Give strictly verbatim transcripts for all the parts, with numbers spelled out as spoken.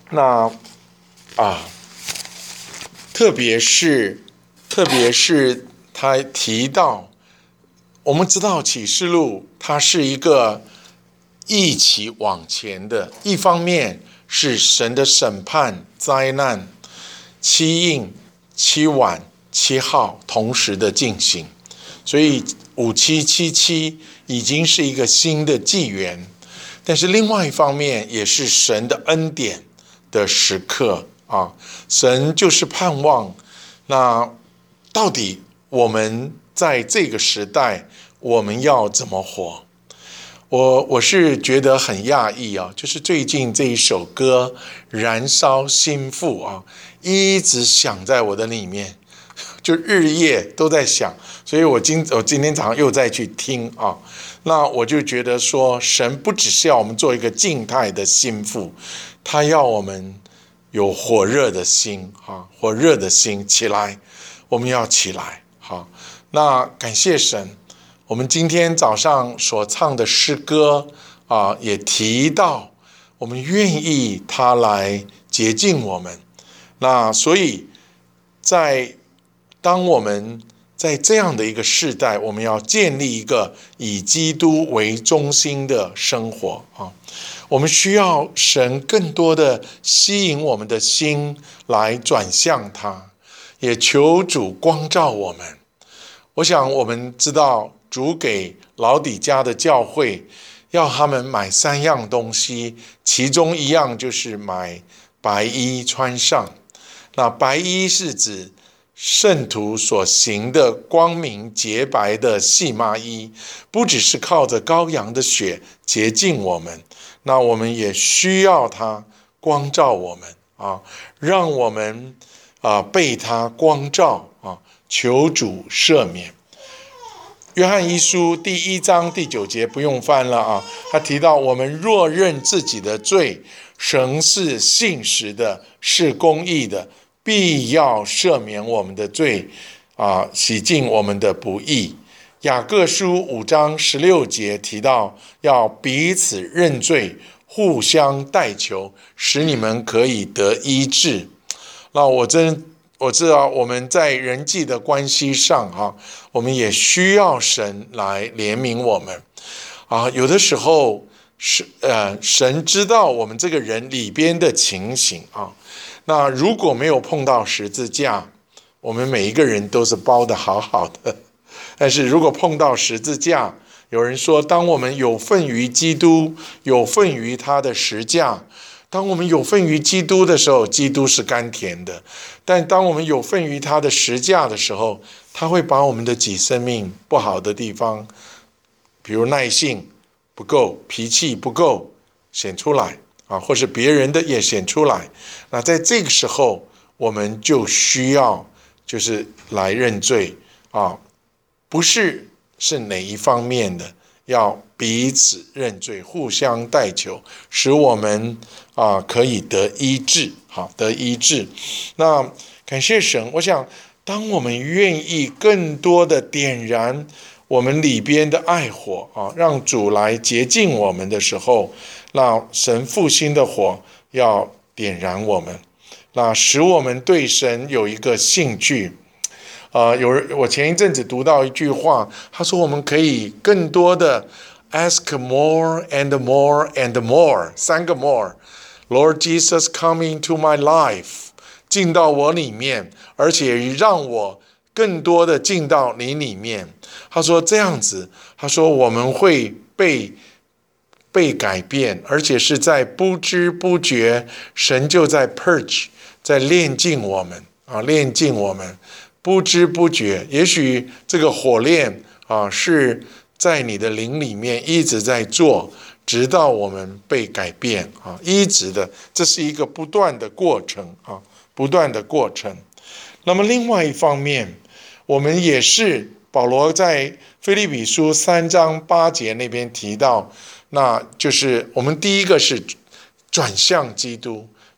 那啊，特别是特别是他提到，我们知道启示录它是一个一起往前的，一方面是神的审判、灾难、七印、七晚、七号同时的进行，所以五七七七已经是一个新的纪元。但是另外一方面也是神的恩典的时刻啊，神就是盼望。那到底我们在这个时代我们要怎么活？我我是觉得很讶异啊，就是最近这一首歌《燃烧心腹》啊，一直响在我的里面，就日夜都在想，所以我今我今天早上又再去听啊，那我就觉得说，神不只是要我们做一个静态的心腹，他要我们有火热的心啊，火热的心起来，我们要起来。好，那感谢神。我们今天早上所唱的诗歌啊，也提到我们愿意他来洁净我们。那所以在当我们在这样的一个世代，我们要建立一个以基督为中心的生活啊，我们需要神更多的吸引我们的心来转向他，也求主光照我们。我想我们知道主给老底嘉的教会要他们买三样东西，其中一样就是买白衣穿上。那白衣是指圣徒所行的光明洁白的细麻衣，不只是靠着羔羊的血洁净我们，那我们也需要它光照我们啊，让我们啊被它光照啊，求主赦免。约翰一书第一章第九节不用翻了啊，他提到我们若认自己的罪，神是信实的，是公义的，必要赦免我们的罪啊，洗净我们的不义。雅各书五章十六节提到要彼此认罪，互相代求，使你们可以得医治。那我真我知道我们在人际的关系上哈、啊，我们也需要神来怜悯我们啊。有的时候是呃，神知道我们这个人里边的情形啊。那如果没有碰到十字架，我们每一个人都是包得好好的。但是如果碰到十字架，有人说，当我们有份于基督，有份于他的十架。当我们有份于基督的时候，基督是甘甜的；但当我们有份于他的十架的时候，他会把我们的己生命不好的地方，比如耐性不够、脾气不够显出来啊，或是别人的也显出来。那在这个时候，我们就需要就是来认罪啊，不是是哪一方面的。要彼此认罪，互相代求，使我们啊可以得医治，好得医治。那感谢神，我想当我们愿意更多的点燃我们里边的爱火啊，让主来洁净我们的时候，那神复兴的火要点燃我们，那使我们对神有一个兴趣。呃，有人我前一阵子读到一句话，他说我们可以更多的 ask more and more and more， 三个 more。Lord Jesus come into my life， 进到我里面，而且让我更多的进到你里面。他说这样子，他说我们会被被改变，而且是在不知不觉，神就在 purge， 在炼净我们啊，炼净我们。不知不觉，也许这个火炼啊是在你的灵里面一直在做，直到我们被改变啊，一直的，这是一个不断的过程啊，不断的过程。那么另外一方面，我们也是保罗在腓立比书三章八节那边提到，那就是我们第一个是转向基督，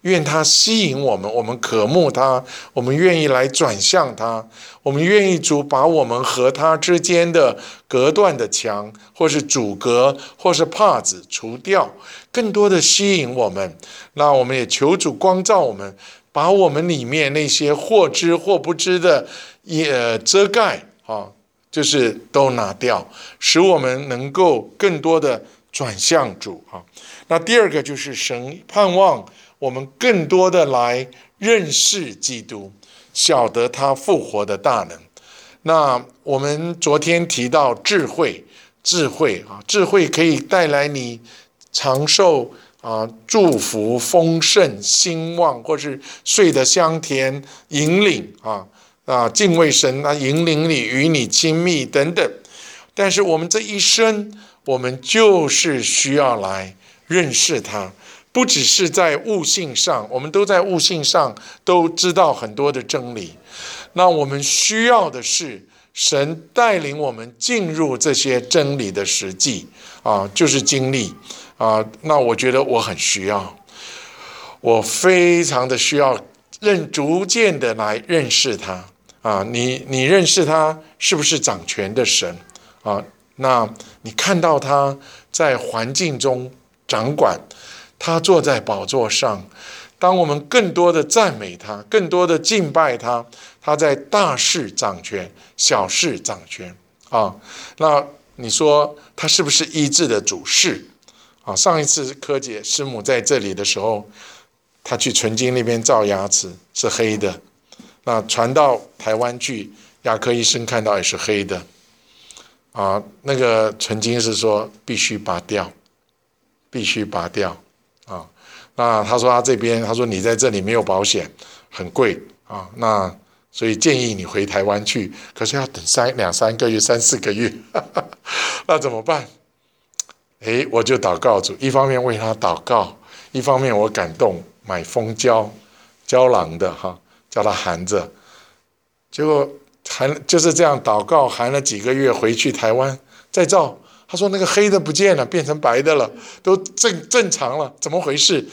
愿他吸引我们，我们渴慕他，我们愿意来转向他，我们愿意主把我们和他之间的隔断的墙，或是阻隔，或是帕子除掉，更多的吸引我们。那我们也求主光照我们，把我们里面那些或知或不知的也遮盖啊，就是都拿掉，使我们能够更多的转向主啊。那第二个就是神盼望我们更多的来认识基督，晓得他复活的大能。那我们昨天提到智慧，智慧啊，智慧可以带来你长寿啊、祝福、丰盛、兴旺，或是睡得香甜、引领啊啊，敬畏神啊，引领你与你亲密等等。但是我们这一生，我们就是需要来认识他。不只是在悟性上，我们都在悟性上都知道很多的真理。那我们需要的是神带领我们进入这些真理的实际啊，就是经历啊。那我觉得我很需要，我非常的需要认逐渐的来认识他啊。你你认识他是不是掌权的神啊？那你看到他在环境中掌管。他坐在宝座上，当我们更多的赞美他，更多的敬拜他，他在大事掌权，小事掌权啊。那你说他是不是医治的主事啊？上一次柯姐师母在这里的时候，他去纯金那边照牙齿是黑的，那传到台湾去，牙科医生看到也是黑的啊。那个纯金是说必须拔掉，必须拔掉。啊，那他说他这边，他说你在这里没有保险，很贵啊，那所以建议你回台湾去，可是要等三两三个月、三四个月，那怎么办？哎，我就祷告主，一方面为他祷告，一方面我感动买蜂胶，胶囊的哈，叫他含着，结果含就是这样祷告，含了几个月，回去台湾再照。他说那个黑的不见了，变成白的了，都正正常了，怎么回事？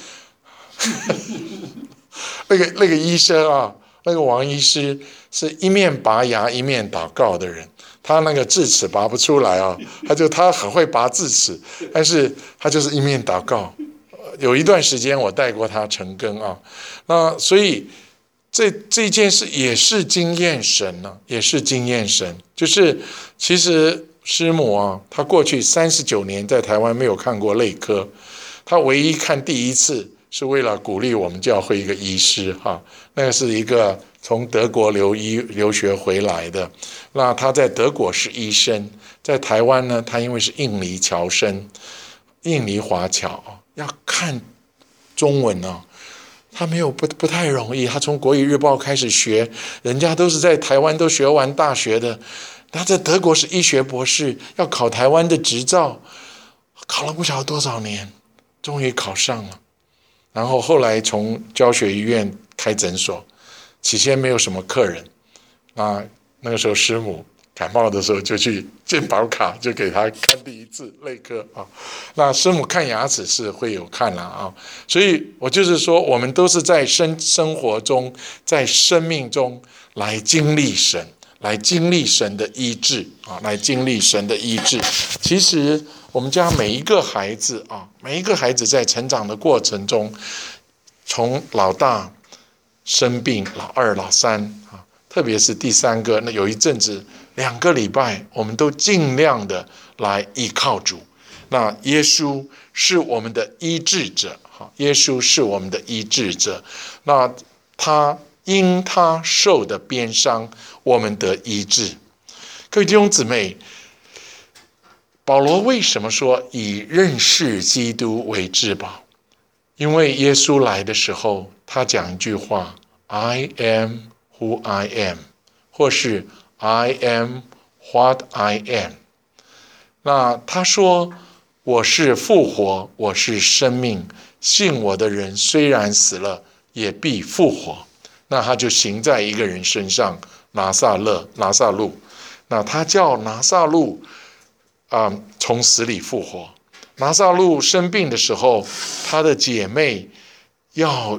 那个那个医生啊，那个王医师是一面拔牙一面祷告的人，他那个智齿拔不出来啊，他就他很会拔智齿，但是他就是一面祷告。有一段时间我带过他成根啊，那所以这这件事也是经验神呢、啊，也是经验神，就是其实。师母啊，她过去三十九年在台湾没有看过内科，她唯一看第一次是为了鼓励我们教会一个医师哈，那个是一个从德国留医留学回来的，那他在德国是医生，在台湾呢，他因为是印尼侨生，印尼华侨，要看中文啊，他没有不不太容易，他从国语日报开始学，人家都是在台湾都学完大学的。他在德国是医学博士，要考台湾的执照，考了不晓得多少年，终于考上了。然后后来从教学医院开诊所，起先没有什么客人，那那个时候师母感冒的时候就去健保卡就给他看第一次内科啊。那师母看牙齿是会有看了啊，所以我就是说，我们都是在生生活中，在生命中来经历神。来经历神的医治啊，来经历神的医治。其实我们家每一个孩子啊，每一个孩子在成长的过程中，从老大生病，老二、老三啊，特别是第三个，那有一阵子两个礼拜，我们都尽量的来依靠主。那耶稣是我们的医治者，哈，耶稣是我们的医治者。那他。因他受的鞭伤，我们得医治。各位弟兄姊妹，保罗为什么说以认识基督为至宝？因为耶稣来的时候，他讲一句话 ：“I am who I am”， 或是 “I am what I am”。那他说：“我是复活，我是生命，信我的人虽然死了，也必复活。”那他就行在一个人身上，拿撒勒、拿撒路。那他叫拿撒路啊、呃，从死里复活。拿撒路生病的时候，他的姐妹要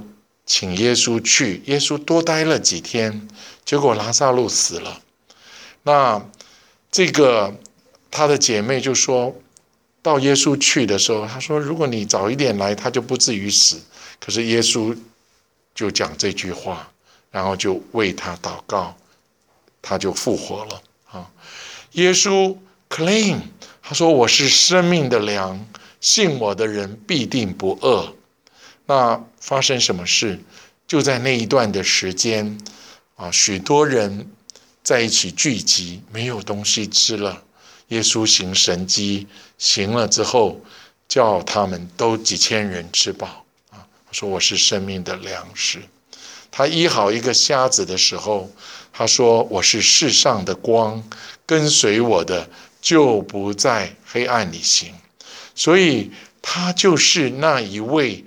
请耶稣去。耶稣多待了几天，结果拉撒路死了。那这个他的姐妹就说，到耶稣去的时候，他说如果你早一点来，他就不至于死。可是耶稣就讲这句话，然后就为他祷告，他就复活了啊。耶稣 claim， 他说我是生命的粮，信我的人必定不饿。那发生什么事？就在那一段的时间啊，许多人在一起聚集，没有东西吃了。耶稣行神迹，行了之后，叫他们都几千人吃饱啊。他说我是生命的粮食。他医好一个瞎子的时候，他说我是世上的光，跟随我的就不在黑暗里行。所以他就是那一位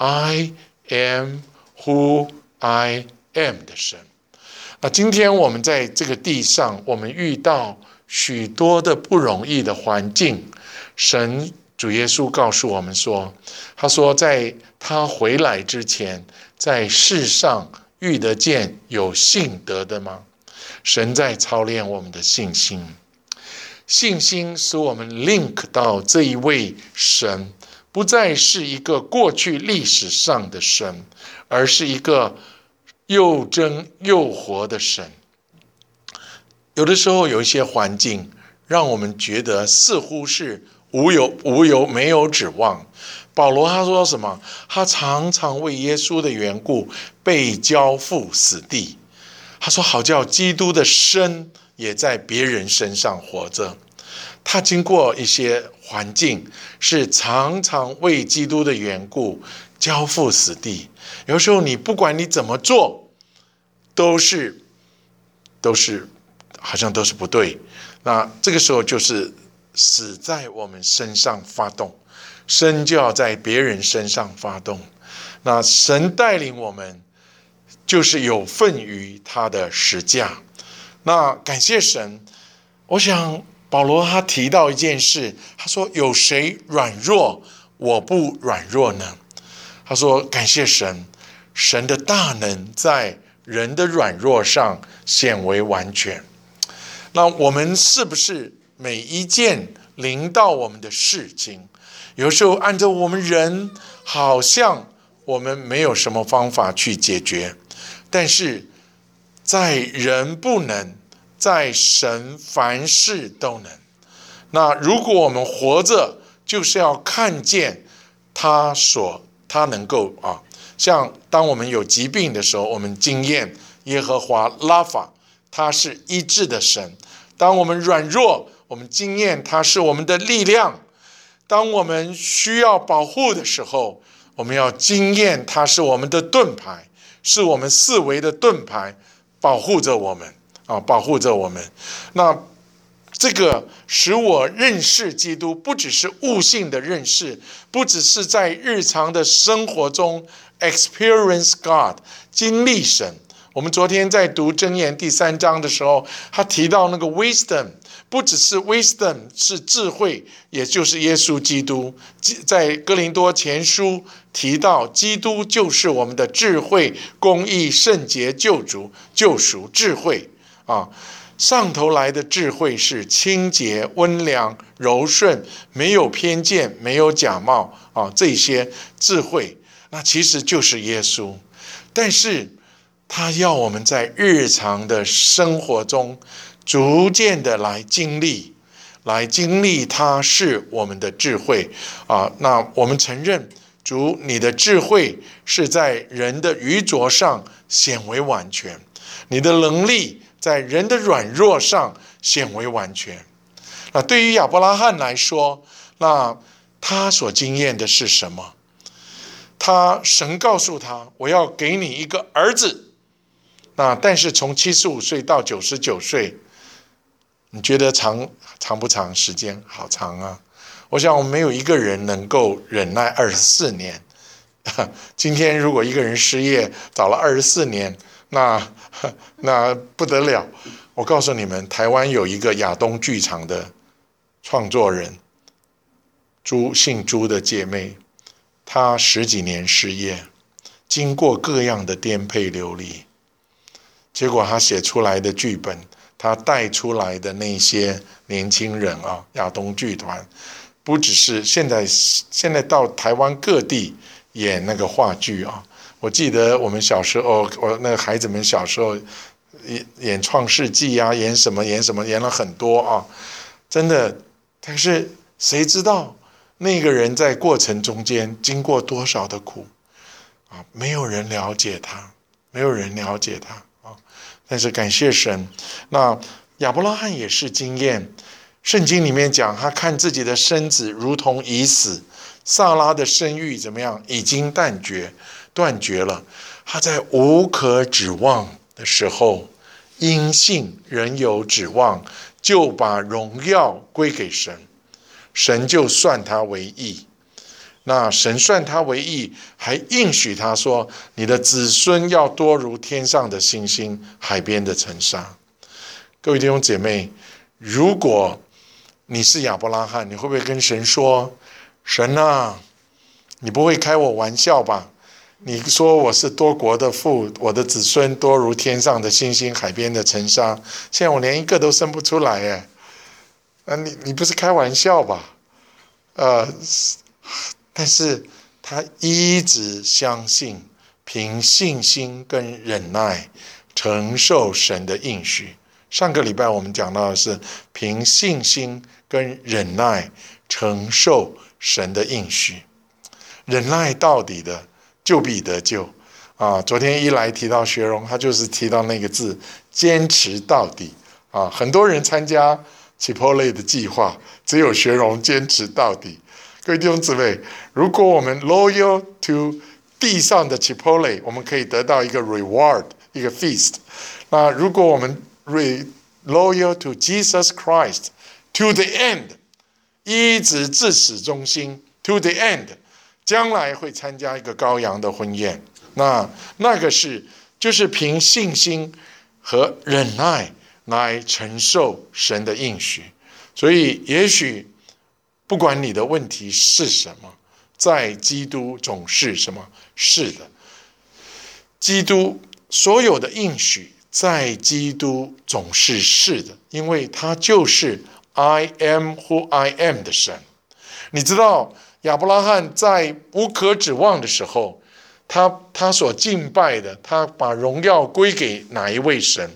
I am who I am 的神。那今天我们在这个地上，我们遇到许多的不容易的环境，神主耶稣告诉我们说，他说在他回来之前，在世上遇得见有信德的吗？神在操练我们的信心，信心使我们 link 到这一位神，不再是一个过去历史上的神，而是一个又真又活的神。有的时候有一些环境让我们觉得似乎是无有无有没有指望。保罗他说什么？他常常为耶稣的缘故被交付死地。他说好叫基督的生也在别人身上活着。他经过一些环境，是常常为基督的缘故交付死地。有时候你不管你怎么做，都是都是好像都是不对。那这个时候就是死在我们身上发动，生就要在别人身上发动。那神带领我们，就是有份于他的十架。那感谢神，我想保罗他提到一件事，他说有谁软弱，我不软弱呢？他说感谢神，神的大能在人的软弱上显为完全。那我们是不是每一件临到我们的事情，有时候按照我们人好像我们没有什么方法去解决，但是在人不能，在神凡事都能。那如果我们活着，就是要看见他所他能够啊，像当我们有疾病的时候，我们经验耶和华拉法，他是医治的神。当我们软弱，我们经验他是我们的力量。当我们需要保护的时候，我们要经验他是我们的盾牌，是我们四围的盾牌，保护着我们啊，保护着我们。那这个使我认识基督，不只是悟性的认识，不只是在日常的生活中 experience God， 经历神。我们昨天在读箴言第三章的时候，他提到那个 wisdom， 不只是 wisdom 是智慧，也就是耶稣基督。在哥林多前书提到，基督就是我们的智慧、公义、圣洁、救赎、救赎智慧啊。上头来的智慧是清洁、温良、柔顺，没有偏见，没有假冒啊，这些智慧，那其实就是耶稣。但是他要我们在日常的生活中逐渐的来经历，来经历他是我们的智慧啊。那我们承认，主你的智慧是在人的愚拙上显为完全，你的能力在人的软弱上显为完全。那对于亚伯拉罕来说，那他所经验的是什么？他神告诉他，我要给你一个儿子。那但是从七十五岁到九十九岁，你觉得长长不长？时间好长啊！我想我们没有一个人能够忍耐二十四年。今天如果一个人失业找了二十四年，那那不得了。我告诉你们，台湾有一个亚东剧场的创作人，朱姓朱的姐妹，她十几年失业， 经过各样的颠沛流离，结果他写出来的剧本，他带出来的那些年轻人啊，亚东剧团，不只是现在现在到台湾各地演那个话剧啊。我记得我们小时候，我那个孩子们小时候演演《创世纪》啊，演什么演什么，演了很多啊，真的。但是谁知道那个人在过程中间经过多少的苦啊？没有人了解他，没有人了解他啊。但是感谢神，那亚伯拉罕也是经验。圣经里面讲，他看自己的身子如同已死，撒拉的生育怎么样？已经断绝。断绝了，他在无可指望的时候，因信仍有指望，就把荣耀归给神，神就算他为义。那神算他为义，还应许他说：“你的子孙要多如天上的星星，海边的尘沙。”各位弟兄姐妹，如果你是亚伯拉罕，你会不会跟神说：“神啊，你不会开我玩笑吧？你说我是多国的父，我的子孙多如天上的星星，海边的尘沙。现在我连一个都生不出来哎，啊，你你不是开玩笑吧？呃，但是他一直相信，凭信心跟忍耐承受神的应许。上个礼拜我们讲到的是凭信心跟忍耐承受神的应许，忍耐到底的就必得救啊！昨天一来提到学荣，他就是提到那个字，坚持到底啊！很多人参加 Chipotle 的计划，只有学荣坚持到底。各位弟兄姊妹，如果我们 loyal to 地上的 Chipotle， 我们可以得到一个 reward， 一个 feast。那如果我们 loyal to Jesus Christ to the end， 一直至始忠心 to the end，将来会参加一个羔羊的婚宴，那那个是就是凭信心和忍耐来承受神的应许。所以也许不管你的问题是什么，在基督总是什么？是的，基督所有的应许在基督总是是的，因为他就是 I am who I am 的神。你知道亚伯拉罕在无可指望的时候，他他所敬拜的，他把荣耀归给哪一位神？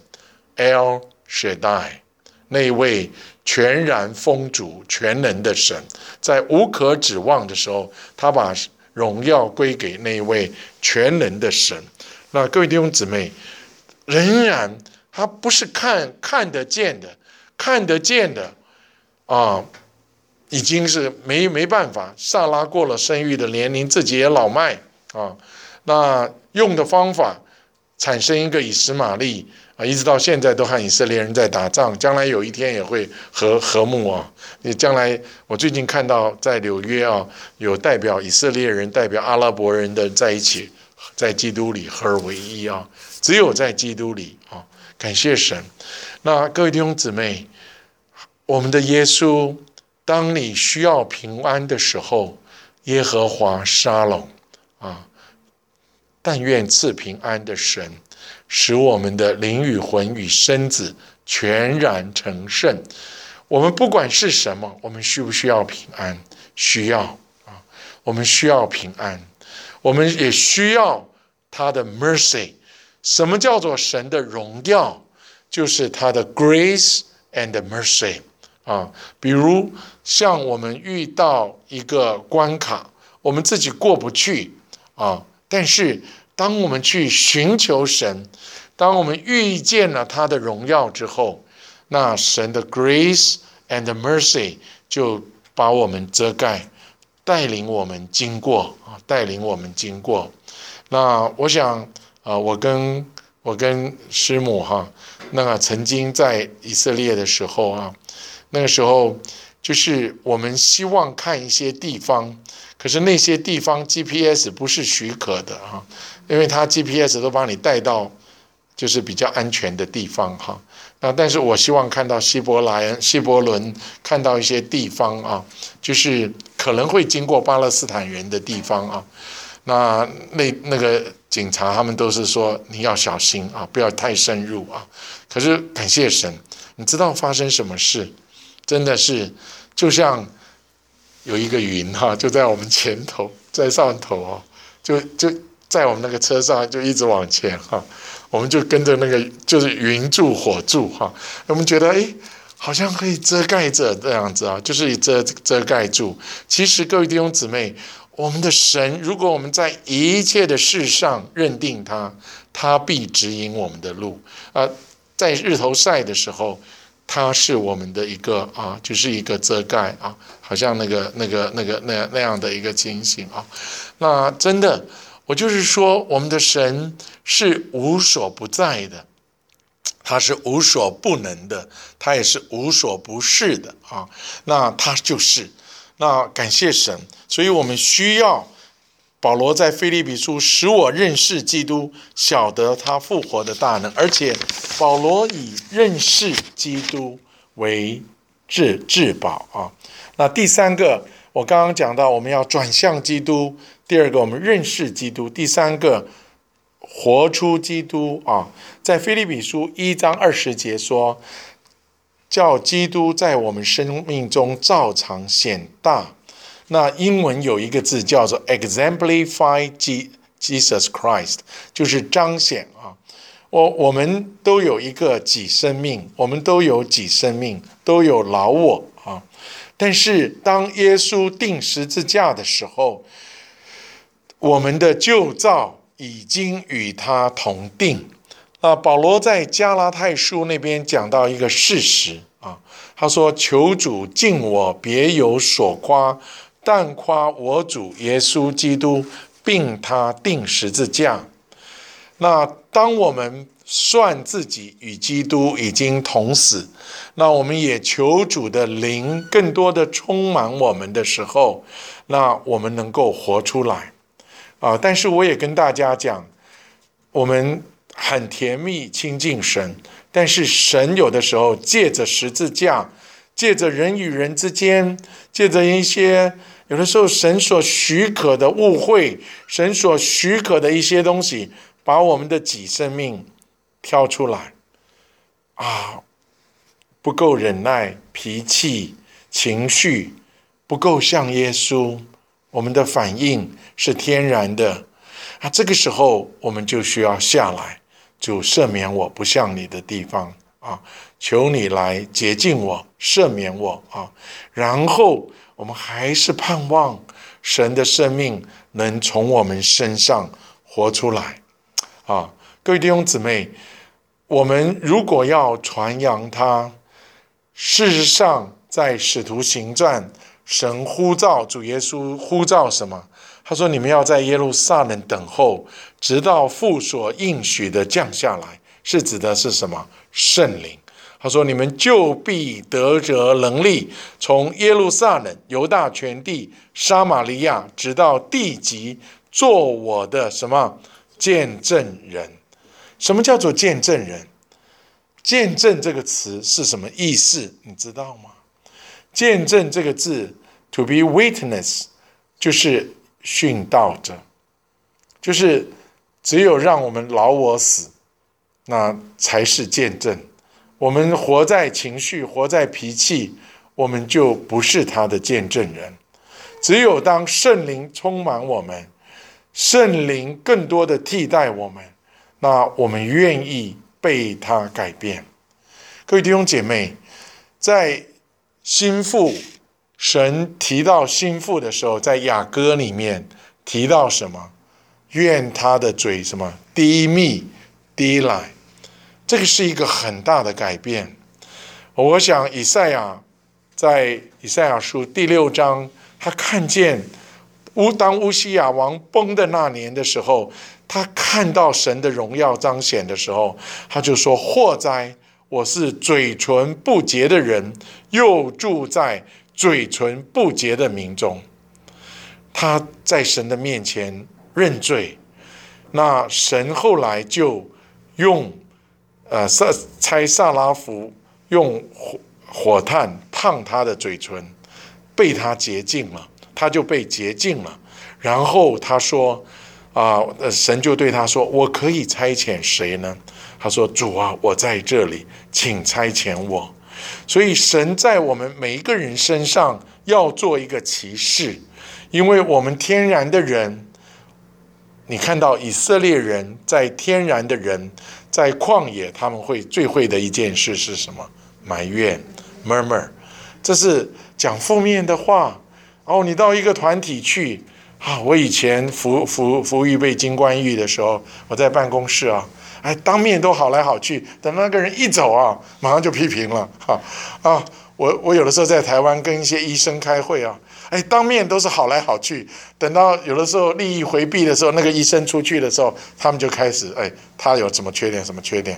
El Shaddai， 那一位全然丰足全能的神。在无可指望的时候，他把荣耀归给那一位全能的神。那各位弟兄姊妹，仍然他不是看看得见的，看得见的啊。已经是没没办法，撒拉过了生育的年龄，自己也老迈啊。那用的方法产生一个以实玛利啊，一直到现在都和以色列人在打仗，将来有一天也会和和睦啊。你将来我最近看到在纽约啊，有代表以色列人、代表阿拉伯人的在一起，在基督里合而为一啊。只有在基督里啊，感谢神。那各位弟兄姊妹，我们的耶稣。当你需要平安的时候，耶和华沙龙啊，但愿赐平安的神，使我们的灵与魂与身子全然成圣。我们不管是什么，我们需不需要平安？需要啊，我们需要平安，我们也需要他的 mercy。什么叫做神的荣耀？就是他的 grace and mercy。啊，比如像我们遇到一个关卡，我们自己过不去啊，但是当我们去寻求神，当我们遇见了他的荣耀之后，那神的 grace and mercy 就把我们遮盖，带领我们经过啊，带领我们经过。那我想啊，我跟我跟师母哈，那曾经在以色列的时候啊。那个时候就是我们希望看一些地方，可是那些地方 G P S 不是许可的哈，因为它 G P S 都把你带到就是比较安全的地方哈。那但是我希望看到希伯来希伯伦，看到一些地方啊，就是可能会经过巴勒斯坦人的地方啊。 那那那个警察他们都是说你要小心啊，不要太深入啊。可是感谢神，你知道发生什么事？真的是就像有一个云哈，就在我们前头，在上头哦，就就在我们那个车上就一直往前哈，我们就跟着那个就是云柱火柱哈，我们觉得哎，好像可以遮盖着这样子啊，就是遮遮盖住。其实各位弟兄姊妹，我们的神，如果我们在一切的事上认定他，他必指引我们的路啊。在日头晒的时候，它是我们的一个啊，就是一个遮盖啊，好像那个那个那个那那样的一个情形啊。那真的，我就是说，我们的神是无所不在的，他是无所不能的，他也是无所不是的啊。那他就是，那感谢神，所以我们需要。保罗在腓立比书使我认识基督，晓得他复活的大能，而且保罗以认识基督为至至宝啊。那第三个，我刚刚讲到我们要转向基督，第二个我们认识基督，第三个活出基督啊。在腓立比书一章二十节说，叫基督在我们生命中照常显大。那英文有一个字叫做 exemplify Jesus Christ， 就是彰显啊。我我们都有一个己生命，我们都有己生命，都有老我啊。但是当耶稣钉十字架的时候，我们的旧造已经与他同定。那保罗在加拉太书那边讲到一个事实啊，他说：“求主敬我，别有所夸。但夸我主耶稣基督，并他钉十字架。”那当我们算自己与基督已经同死，那我们也求主的灵更多的充满我们的时候，那我们能够活出来啊！但是我也跟大家讲，我们很甜蜜亲近神，但是神有的时候借着十字架，借着人与人之间，借着一些有的时候神所许可的误会，神所许可的一些东西，把我们的己生命挑出来啊，不够忍耐，脾气情绪不够像耶稣，我们的反应是天然的啊，这个时候我们就需要下来，主赦免我不像你的地方啊，求你来洁净我，赦免我啊，然后我们还是盼望神的生命能从我们身上活出来啊！各位弟兄姊妹，我们如果要传扬他，事实上在使徒行传，神呼召主耶稣呼召什么？他说：“你们要在耶路撒冷等候，直到父所应许的降下来。”是指的是什么？圣灵。他说：“你们就必得着能力，从耶路撒冷、犹大全地、撒玛利亚，直到地极，做我的什么见证人？”什么叫做见证人？见证这个词是什么意思？你知道吗？见证这个字 ，to be witness， 就是殉道者，就是只有让我们老我死，那才是见证。我们活在情绪，活在脾气，我们就不是他的见证人。只有当圣灵充满我们，圣灵更多的替代我们，那我们愿意被他改变。各位弟兄姐妹，在心腹，神提到心腹的时候，在雅歌里面提到什么？愿他的嘴什么滴蜜滴奶。这个是一个很大的改变。我想以赛亚在以赛亚书第六章，他看见乌当乌西雅王崩的那年的时候，他看到神的荣耀彰显的时候，他就说：“祸哉，我是嘴唇不洁的人，又住在嘴唇不洁的民中。”他在神的面前认罪，那神后来就用呃，差撒拉弗用火火炭烫他的嘴唇，被他洁净了，他就被洁净了。 然后他说啊、呃，神就对他说：“我可以差遣谁呢？”他说：“主啊，我在这里，请差遣我。”所以神在我们每一个人身上要做一个骑士，因为我们天然的人，你看到以色列人在天然的人在旷野，他们会最会的一件事是什么？埋怨 murmur， 这是讲负面的话。哦，你到一个团体去啊，我以前服服服预备金冠玉的时候，我在办公室啊，哎，当面都好来好去，等那个人一走啊，马上就批评了。哈啊，我我有的时候在台湾跟一些医生开会啊，哎，当面都是好来好去，等到有的时候利益回避的时候，那个医生出去的时候，他们就开始哎，他有什么缺点，什么缺点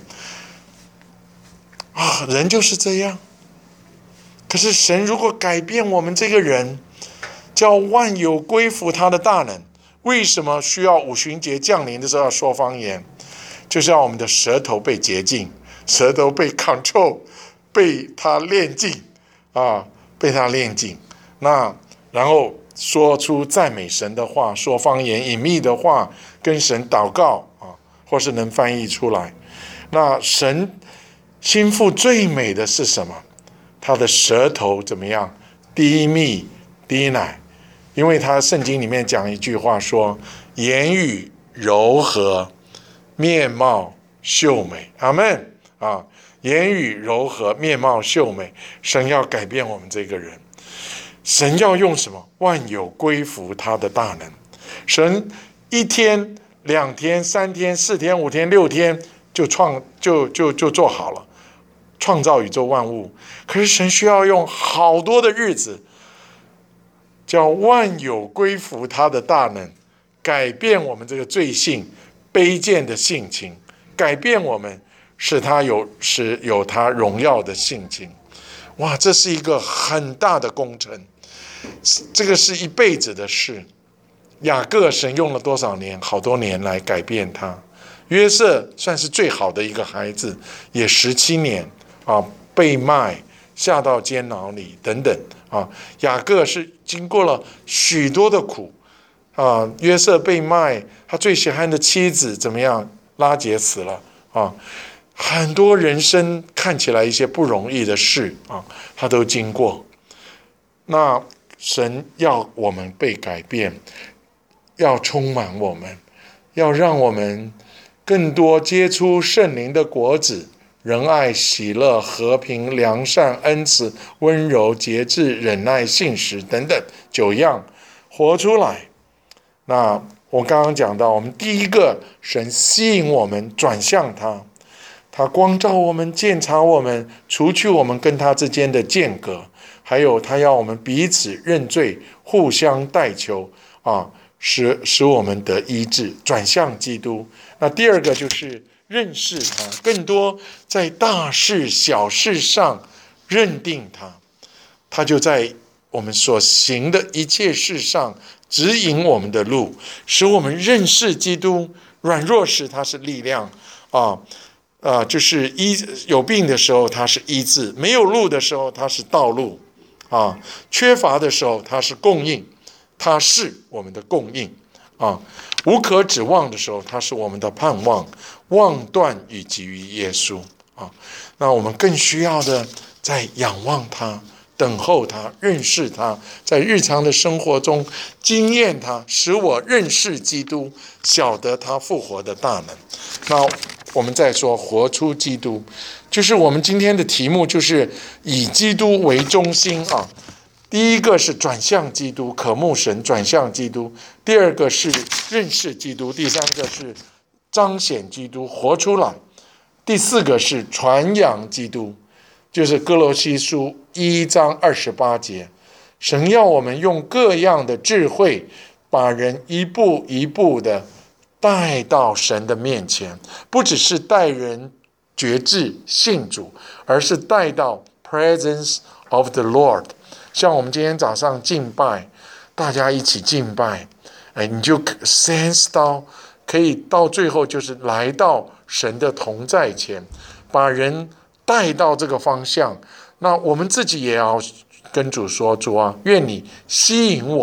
啊，人就是这样。可是神如果改变我们这个人，叫万有归服他的大能。为什么需要五旬节降临的时候要说方言？就是要我们的舌头被洁净，舌头被 control， 被他炼净啊，被他炼净。那然后说出赞美神的话，说方言隐秘的话，跟神祷告啊，或是能翻译出来。那神心腹最美的是什么？他的舌头怎么样？低密低奶。因为他圣经里面讲一句话说，言语柔和，面貌秀美。阿们啊！言语柔和，面貌秀美。神要改变我们这个人，神要用什么？万有归服他的大能。神一天、两天、三天、四天、五天、六天就创就就就做好了，创造宇宙万物。可是神需要用好多的日子，叫万有归服他的大能，改变我们这个罪性、卑贱的性情，改变我们，使他有使有他荣耀的性情。哇，这是一个很大的工程，这个是一辈子的事。雅各神用了多少年？好多年来改变他。约瑟算是最好的一个孩子，也十七年啊，被卖下到监牢里等等啊。雅各是经过了许多的苦啊。约瑟被卖，他最喜欢的妻子怎么样？拉结死了啊。很多人生看起来一些不容易的事啊，他都经过。那神要我们被改变，要充满我们，要让我们更多结出圣灵的果子，仁爱、喜乐、和平、良善、恩慈、温柔、节制、忍耐、信实等等九样活出来。那我刚刚讲到，我们第一个，神吸引我们转向他，他光照我们，鉴察我们，除去我们跟他之间的间隔，还有他要我们彼此认罪，互相代求啊，使使我们得医治，转向基督。那第二个就是认识他，更多在大事小事上认定他，他就在我们所行的一切事上指引我们的路，使我们认识基督。软弱时他是力量啊。啊、呃，就是医有病的时候，他是医治；没有路的时候，他是道路；啊，缺乏的时候，他是供应，他是我们的供应；啊，无可指望的时候，他是我们的盼望。望断与给予耶稣啊，那我们更需要的，在仰望他、等候他、认识他，在日常的生活中经验他，使我认识基督，晓得他复活的大能。那我们再说活出基督，就是我们今天的题目，就是以基督为中心啊。第一个是转向基督，渴慕神，转向基督；第二个是认识基督；第三个是彰显基督，活出来；第四个是传扬基督，就是哥罗西书一章二十八节，神要我们用各样的智慧，把人一步一步的带到神的面前，不只是带人觉志信主，而是带到 presence of the Lord。 像我们今天早上敬拜，大家一起敬拜，哎，你就 sense 到，可以到最后就是来到神的同在前，把人带到这个方向。那我们自己也要跟主说，主啊，愿你吸引我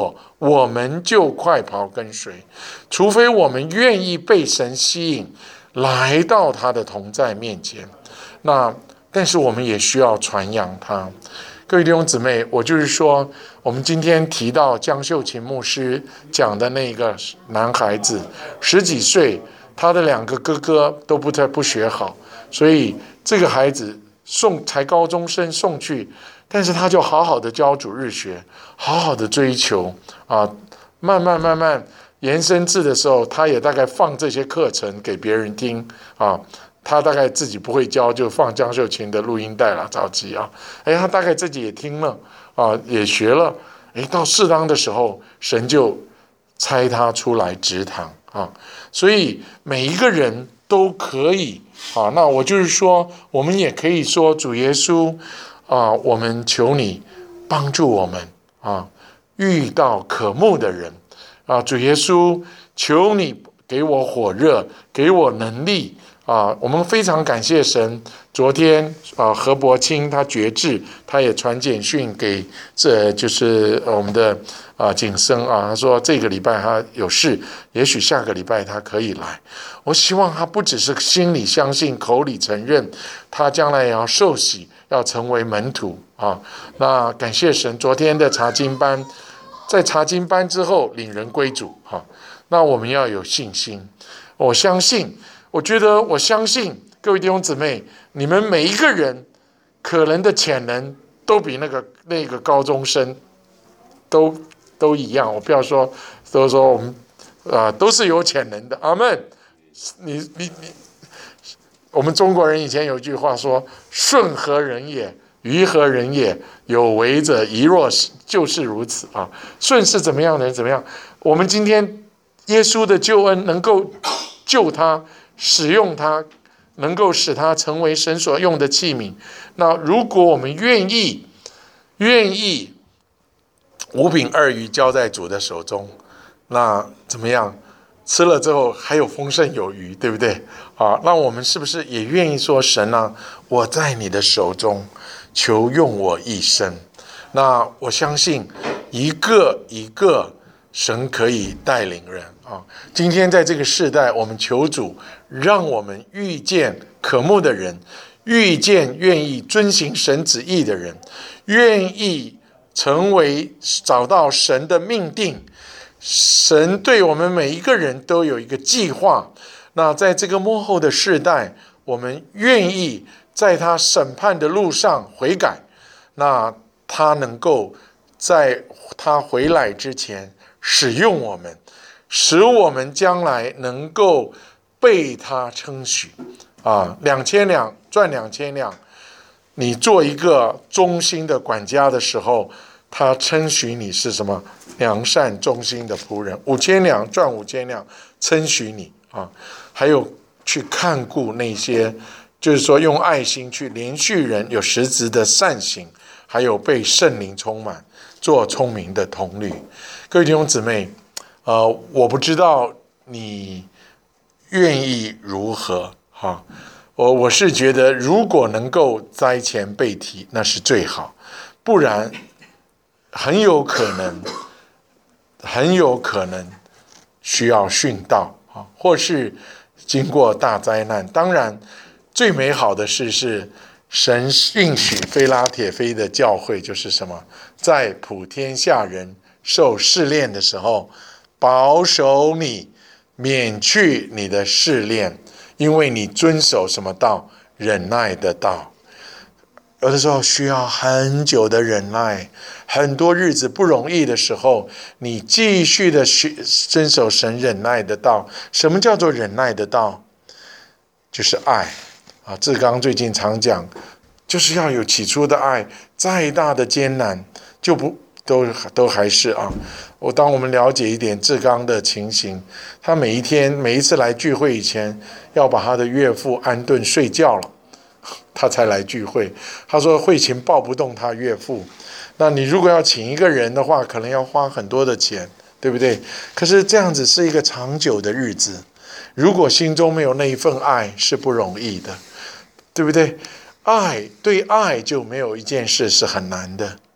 我们就快跑跟随。除非我们愿意被神吸引，来到他的同在面前，那但是我们也需要传扬他。各位弟兄姊妹，我就是说，我们今天提到江秀琴牧师讲的那个男孩子，十几岁，他的两个哥哥都不太不学好，所以这个孩子送才高中生送去，但是他就好好的教主日学，好好的追求啊，慢慢慢慢延伸制的时候，他也大概放这些课程给别人听啊。他大概自己不会教，就放江秀琴的录音带了，早期啊，哎，他大概自己也听了啊，也学了，哎，到适当的时候，神就差他出来植堂啊，所以每一个人都可以啊。那我就是说，我们也可以说，主耶稣啊，我们求你帮助我们啊，遇到渴慕的人啊，主耶稣，求你给我火热，给我能力。啊，我们非常感谢神。昨天啊，何伯清他决志，他也传简讯给这就是我们的啊景生啊，他说这个礼拜他有事，也许下个礼拜他可以来。我希望他不只是心里相信，口里承认，他将来也要受洗，要成为门徒啊。那感谢神，昨天的查经班，在查经班之后领人归主哈、啊。那我们要有信心，我相信。我觉得，我相信各位弟兄姊妹，你们每一个人可能的潜能都比那个那个高中生都都一样。我不要说，都说我们啊、呃、都是有潜能的。阿们。你你你，我们中国人以前有句话说：“顺何人也，鱼何人也？有为者亦若是，就是如此啊。”顺是怎么样的人怎么样？我们今天耶稣的救恩能够救他。使用它，能够使它成为神所用的器皿。那如果我们愿意，愿意五饼二鱼交在主的手中，那怎么样？吃了之后还有丰盛有余，对不对？啊，那我们是不是也愿意说，神啊，我在你的手中，求用我一生。那我相信，一个一个神可以带领人啊。今天在这个世代，我们求主。让我们遇见渴慕的人，遇见愿意遵行神旨意的人，愿意成为找到神的命定。神对我们每一个人都有一个计划。那在这个末后的世代，我们愿意在他审判的路上悔改，那他能够在他回来之前使用我们，使我们将来能够被他称许啊，两千两赚两千两，你做一个忠心的管家的时候，他称许你是什么良善忠心的仆人。五千两赚五千两，称许你啊。还有去看顾那些，就是说用爱心去连续人有实质的善行，还有被圣灵充满，做聪明的童女。各位弟兄姊妹，呃，我不知道你愿意如何哈？我我是觉得，如果能够灾前被提，那是最好；不然，很有可能，很有可能需要殉道啊，或是经过大灾难。当然，最美好的事是神应许非拉铁非的教会，就是什么，在普天下人受试炼的时候，保守你。免去你的试炼，因为你遵守什么道？忍耐的道。有的时候需要很久的忍耐，很多日子不容易的时候，你继续的遵守神忍耐的道。什么叫做忍耐的道？就是爱啊！志刚最近常讲，就是要有起初的爱，再大的艰难就不都都还是啊。我当我们了解一点志刚的情形，他每一天每一次来聚会以前，要把他的岳父安顿睡觉了，他才来聚会。他说会前抱不动他岳父，那你如果要请一个人的话，可能要花很多的钱，对不对？可是这样子是一个长久的日子，如果心中没有那一份爱，是不容易的，对不对？爱对爱就没有一件事是很难的。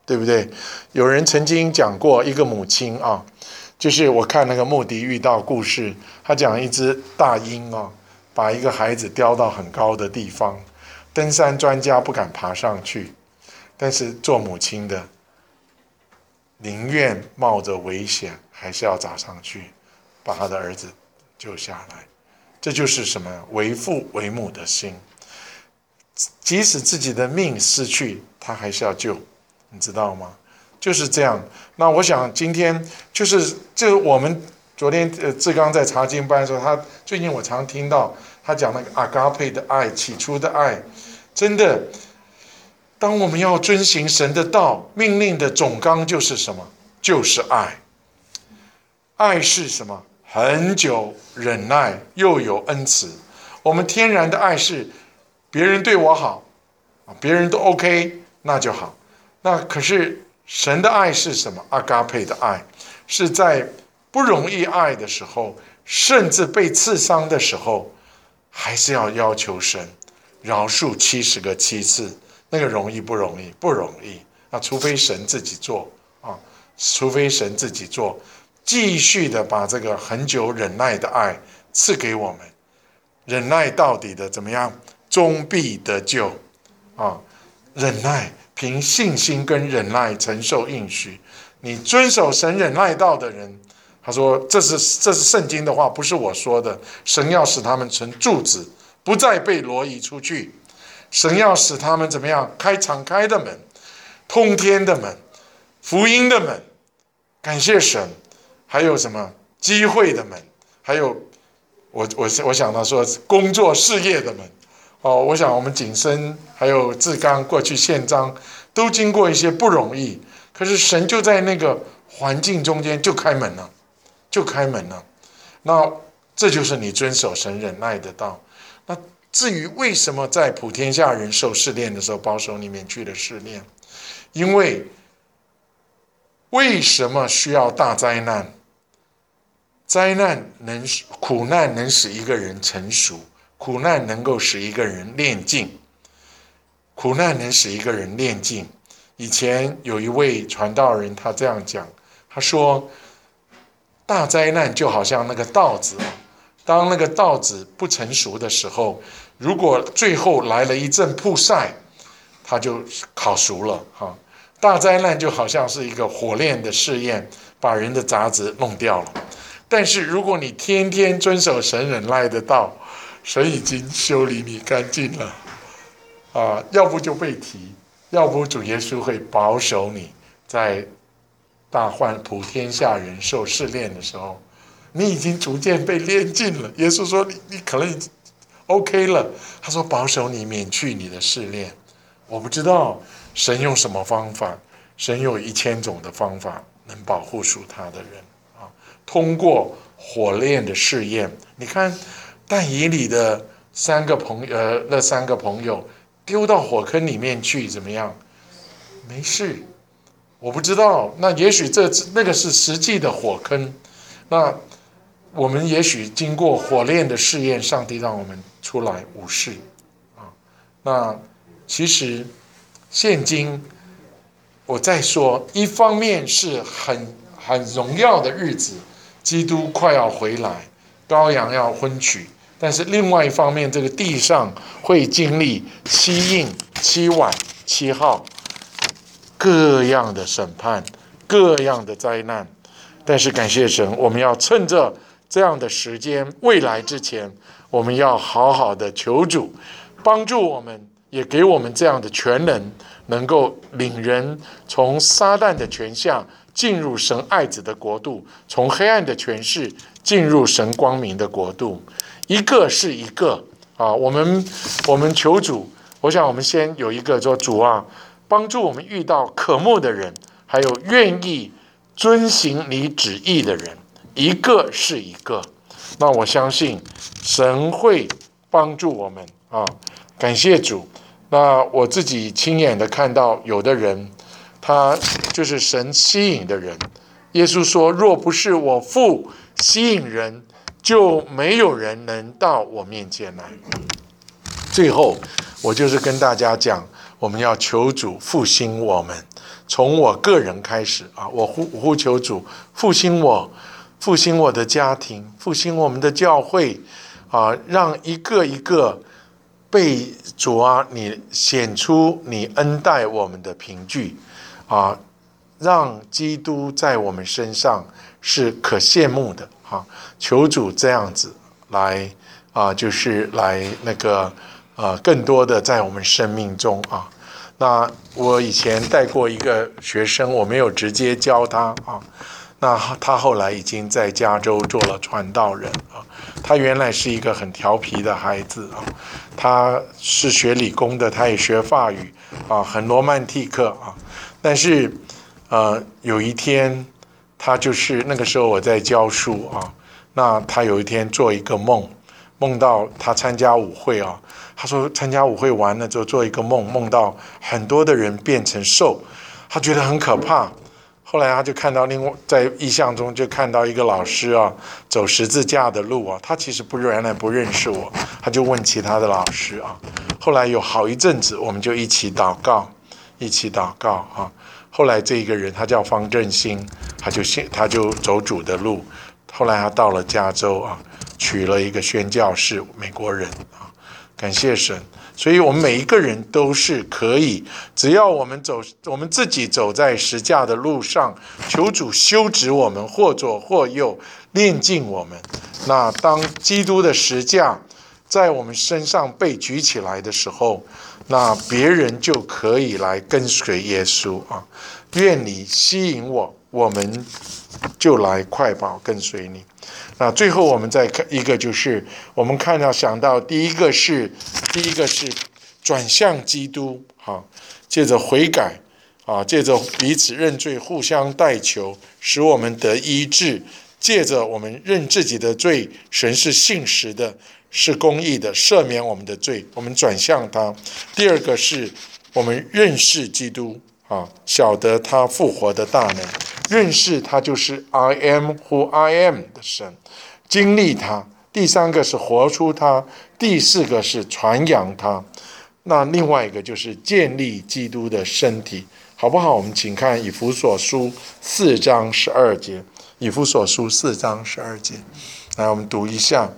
对不对？有人曾经讲过一个母亲啊，就是我看那个穆迪遇到故事，他讲一只大鹰啊，把一个孩子叼到很高的地方，登山专家不敢爬上去，但是做母亲的宁愿冒着危险，还是要找上去，把他的儿子救下来。这就是什么？为父为母的心，即使自己的命失去，他还是要救，你知道吗？就是这样。那我想今天就是这我们昨天呃志刚在查经班的时候，他最近我常听到他讲那个阿嘎佩的爱，起初的爱，真的，当我们要遵行神的道，命令的总纲就是什么？就是爱。爱是什么？恒久忍耐，又有恩慈。我们天然的爱是别人对我好，别人都 OK， 那就好。那可是神的爱是什么？阿嘎佩的爱是在不容易爱的时候，甚至被刺伤的时候，还是要要求神饶恕七十个七次。那个容易不容易？不容易。那除非神自己做啊，除非神自己做。继续的把这个恒久忍耐的爱赐给我们，忍耐到底的怎么样？终必得救啊！忍耐，凭信心跟忍耐承受应许。你遵守神忍耐道的人，他说这是这是圣经的话，不是我说的。神要使他们成柱子，不再被挪移出去。神要使他们怎么样？开敞开的门，通天的门，福音的门。感谢神。还有什么机会的门？还有我我我想到说工作事业的门哦，我想我们景深还有志刚过去宪章都经过一些不容易，可是神就在那个环境中间就开门了，就开门了。那这就是你遵守神忍耐的道。那至于为什么在普天下人受试炼的时候保守你免去了试炼，因为为什么需要大灾难？灾难能苦难能使一个人成熟，苦难能够使一个人练劲，苦难能使一个人练劲。以前有一位传道人，他这样讲，他说大灾难就好像那个稻子，当那个稻子不成熟的时候，如果最后来了一阵曝晒，它就烤熟了哈。大灾难就好像是一个火炼的试验，把人的杂质弄掉了。但是如果你天天遵守神忍耐的道，神已经修理你干净了啊！要不就被提，要不主耶稣会保守你在大患普天下人受试炼的时候，你已经逐渐被炼尽了。耶稣说你你可能已经 OK 了，他说保守你免去你的试炼。我不知道神用什么方法，神有一千种的方法能保护属他的人。通过火炼的试验，你看但以理的三个朋友，呃，那三个朋友丢到火坑里面去，怎么样？没事。我不知道，那也许这那个是实际的火坑。那我们也许经过火炼的试验，上帝让我们出来无事啊。那其实现今我再说，一方面是很很荣耀的日子。基督快要回来，羔羊要婚娶，但是另外一方面，这个地上会经历七印、七晚、七号，各样的审判，各样的灾难。但是感谢神，我们要趁着这样的时间，未来之前，我们要好好的求主帮助我们，也给我们这样的权能，能够领人从撒旦的权下进入神爱子的国度，从黑暗的权势进入神光明的国度。一个是一个啊，我们我们求主，我想我们先有一个说主啊，帮助我们遇到渴慕的人，还有愿意遵行你旨意的人，一个是一个。那我相信神会帮助我们啊，感谢主。那我自己亲眼的看到，有的人他就是神吸引的人。耶稣说，若不是我父吸引人，就没有人能到我面前来。最后我就是跟大家讲，我们要求主复兴我们， 从我个人开始啊，我呼呼求主复兴我，复兴我的家庭，复兴我们的教会啊，让一个一个被主啊你显出你恩待我们的凭据啊，让基督在我们身上是可羡慕的啊！求主这样子来啊，就是来那个呃，更多的在我们生命中啊。那我以前带过一个学生，我没有直接教他啊。那他后来已经在加州做了传道人啊。他原来是一个很调皮的孩子啊，他是学理工的，他也学法语啊，很罗曼蒂克啊。但是呃，有一天他就是那个时候我在教书啊，那他有一天做一个梦，梦到他参加舞会啊。他说参加舞会完了之后做一个梦，梦到很多的人变成兽，他觉得很可怕。后来他就看到另外在意象中就看到一个老师啊走十字架的路啊，他其实不原来不认识我，他就问其他的老师啊。后来有好一阵子我们就一起祷告，一起祷告啊。后来这一个人他叫方振兴，他就他就走主的路。后来他到了加州啊，娶了一个宣教士，美国人啊，感谢神。所以我们每一个人都是可以，只要我们走，我们自己走在十架的路上，求主修直我们，或左或右，炼净我们。那当基督的十架在我们身上被举起来的时候，那别人就可以来跟随耶稣啊！愿你吸引我，我们就来快跑跟随你。那最后我们再看一个，就是我们看到想到第一个是第一个是转向基督啊，借着悔改啊，借着彼此认罪，互相代求，使我们得医治。借着我们认自己的罪，神是信实的，是公义的，赦免我们的罪，我们转向他。第二个是我们认识基督啊，晓得他复活的大能，认识他就是 I am who I am 的神，经历他。第三个是活出他，第四个是传扬他。那另外一个就是建立基督的身体，好不好？我们请看以弗所书四章十二节。以弗所书四章十二节，来我们读一下。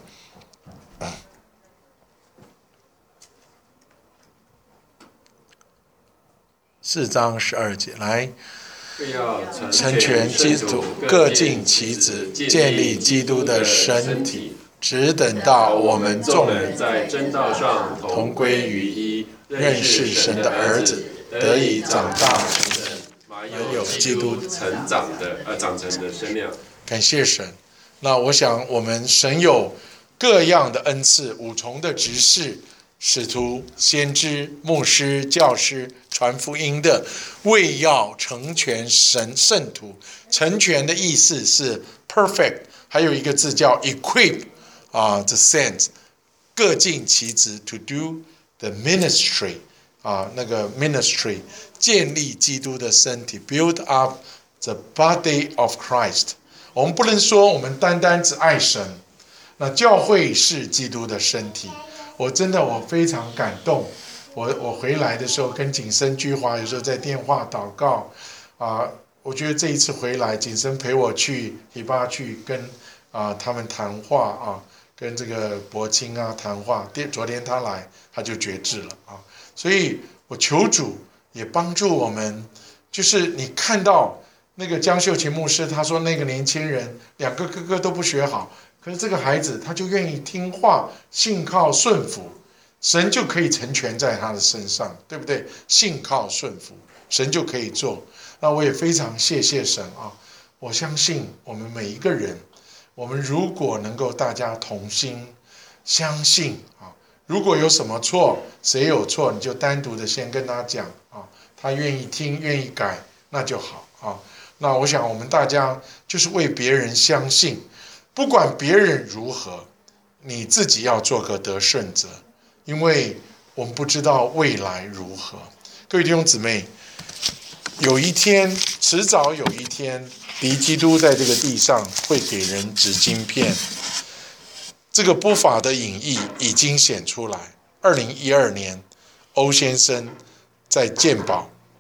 四章十二节，来，成全基督，各尽其职，建立基督的身体，只等到我们众人在真道上同归于一，认识神的儿子，得以长大成人，拥有基督成长的呃长成的身量。 感谢神。那我想我们神有各样的恩赐，五重的执事，使徒、先知、牧师、教师，传福音的，为要成全神圣徒。成全的意思是 perfect， 还有一个字叫 equip 啊 the sense， 各尽其职 to do the ministry 啊那个 ministry， 建立基督的身体 build up the body of Christ。我们不能说我们单单只爱神，那教会是基督的身体。我真的我非常感动，我我回来的时候跟景深居华有时候在电话祷告啊、呃，我觉得这一次回来，景深陪我去提巴去跟啊、呃、他们谈话啊，跟这个伯清啊谈话。昨天他来，他就决志了啊，所以我求主也帮助我们，就是你看到。那个江秀琴牧师他说，那个年轻人两个哥哥都不学好，可是这个孩子他就愿意听话，信靠顺服，神就可以成全在他的身上，对不对？信靠顺服，神就可以做。那我也非常谢谢神啊！我相信我们每一个人，我们如果能够大家同心相信啊，如果有什么错，谁有错你就单独的先跟他讲啊，他愿意听愿意改那就好啊。那我想我们大家就是为别人相信，不管别人如何，你自己要做个得胜者，因为我们不知道未来如何。各位弟兄姊妹，有一天，迟早有一天，敌基督在这个地上会给人指晶片，这个不法的隐意已经显出来。二零一二年，欧先生在健保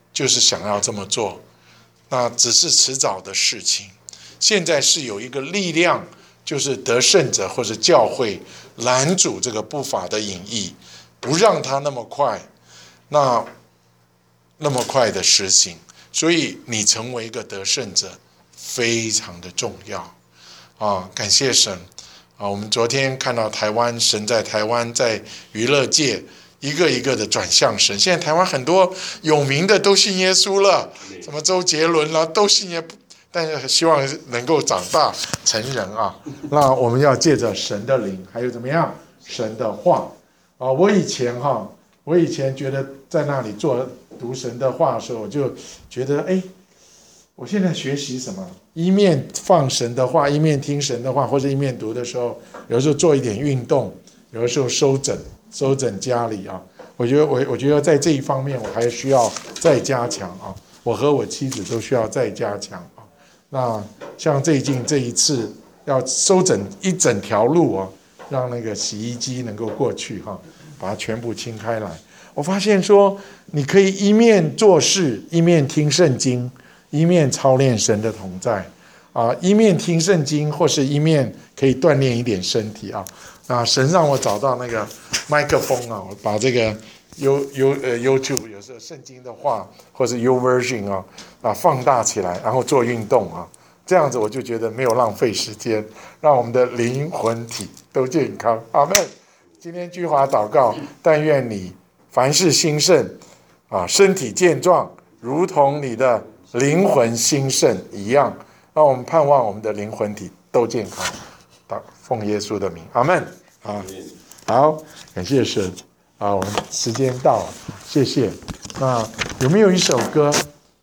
就是想要这么做，那只是迟早的事情。现在是有一个力量，就是得胜者或者教会拦阻这个不法的引役，不让它那么快，那那么快的实行。所以你成为一个得胜者非常的重要啊！感谢神啊！我们昨天看到台湾，神在台湾在娱乐界一个一个的转向神。现在台湾很多有名的都信耶稣了，什么周杰伦啦、啊、都信耶，但是希望能够长大成人啊。那我们要借着神的灵，还有怎么样神的话啊！我以前哈，我以前觉得在那里做读神的话的时候，我就觉得哎，我现在学习什么？一面放神的话，一面听神的话，或者一面读的时候，有的时候做一点运动，有的时候收整收整家里啊。我觉得我我觉得在这一方面我还需要再加强啊。我和我妻子都需要再加强啊。那像最近这一次要收整一整条路啊，让那个洗衣机能够过去哈、啊，把它全部清开来。我发现说，你可以一面做事，一面听圣经，一面操练神的同在啊，一面听圣经，或是一面可以锻炼一点身体啊。啊，神让我找到那个麦克风啊，我把这个 U U 呃 YouTube 有时候圣经的话，或是 U Version 啊啊放大起来，然后做运动啊，这样子我就觉得没有浪费时间，让我们的灵魂体都健康。阿们。今天居华祷告，但愿你凡事兴盛啊，身体健壮，如同你的灵魂兴盛一样。让我们盼望我们的灵魂体都健康。奉耶稣的名，阿们。啊，好，感谢神。啊，我们时间到了，谢谢。那有没有一首歌？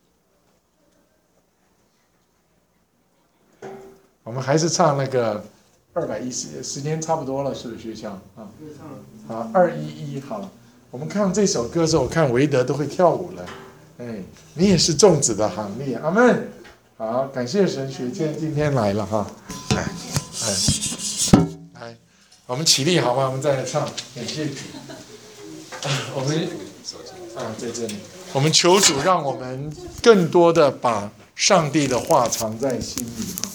我们还是唱那个二百一十，时间差不多了，是不是学校啊？好，二一一好了。我们看这首歌的时候，我看维德都会跳舞了。哎，你也是粽子的行列，阿们。好，感谢神学健今天来了哈。来，来，来，我们起立好吗？我们再来唱，感谢主。我们啊，在这里，我们求主让我们更多的把上帝的话藏在心里。